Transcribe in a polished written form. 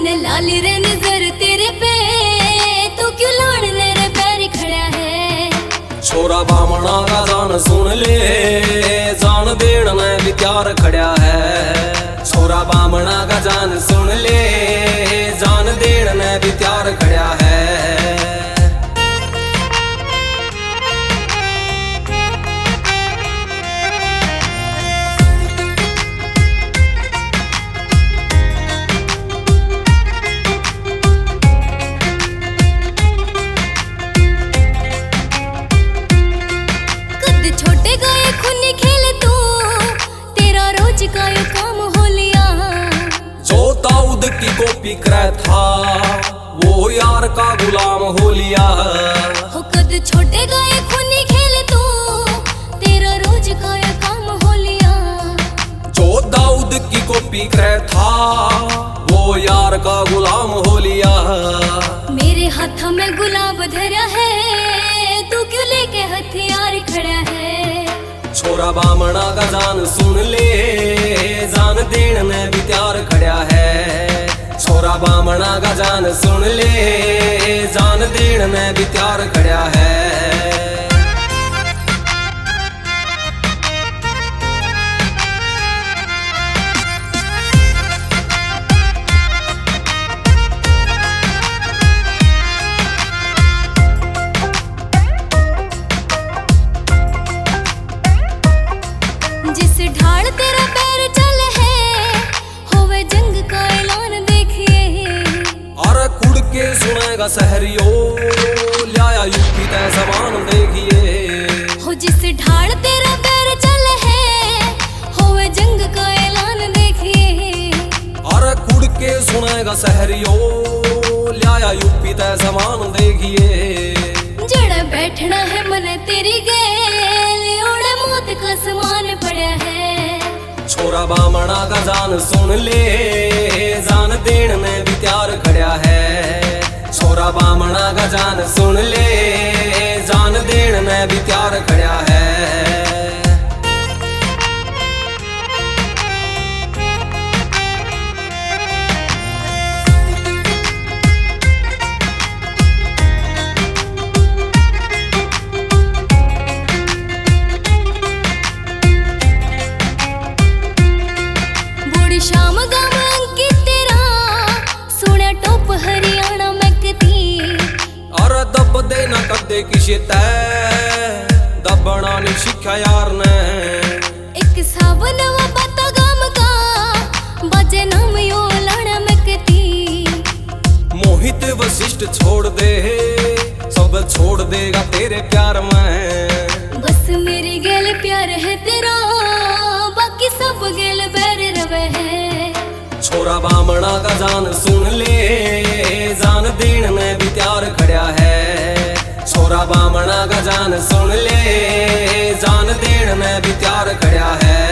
ने लाली रे नजर तेरे पे, तू क्यों लाड़ने रे पैर खड़ा है। छोरा बामणा का जान सुन ले, जान देण ने भी त्यार खड़ा है। छोरा बामणा का जान सुन ले, जान देण ने भी त्यार खड़ा है। छोटे गाये खूनी खेल तू, तेरा रोज का ये काम हो लिया। जो दाऊद की कॉपी करे था, वो यार का गुलाम हो लिया। हो कद छोटे गाये खूनी खेल तू, तेरा रोज का ये काम हो लिया। जो दाऊद की कॉपी करे था, वो यार का गुलाम हो लिया। मेरे हाथ में गुलाब धरा है, तू क्यों लेके हथियार खड़ा है। छोरा बामणा का जान सुन ले, जान देण ने भी त्यार खड़ा है। छोरा बामणा का जान सुन ले, जान देण ने भी त्यार खड़ा है। जिस ढाल तेरा पैर चल है, होवे जंग का ऐलान देखिए। अरे कुड़ के सुनेगा शहरियो, लाया यूपी तय जबान देखिए। हो जिस ढाल तेरा पैर चल है, होवे जंग का ऐलान देखिए। अरे कुड़ के सुनेगा शहरियो, लाया यूपी तय जबान देखिए। जड़ बैठना है मन तेरी गेल, ओड़े मौत का समान पड़ा है। छोरा बामणा का जान सुन ले, जान देण ने भी त्यार खड़ा है। छोरा बामणा का जान सुन ले, जान देण ने भी त्यार खड़ा है। शाम गाम अंकित तेरा, सुना टॉप हरियाणा महकती। और दब देना कदे किसी तय, दबना नहीं सीखा यार ने। एक सावन व पता गाम का, बजे नाम यो लाना महकती। मोहित वशिष्ठ छोड़ दे, सब छोड़ देगा तेरे प्यार में। बस मेरी गेल प्यार है तेरा, बाकी सब गेल बैर रवे है। छोरा बामणा का जान सुन ले, जान देण ने भी त्यार खड़ा है। छोरा बामणा का जान सुन ले, जान देण ने भी त्यार खड़ा है।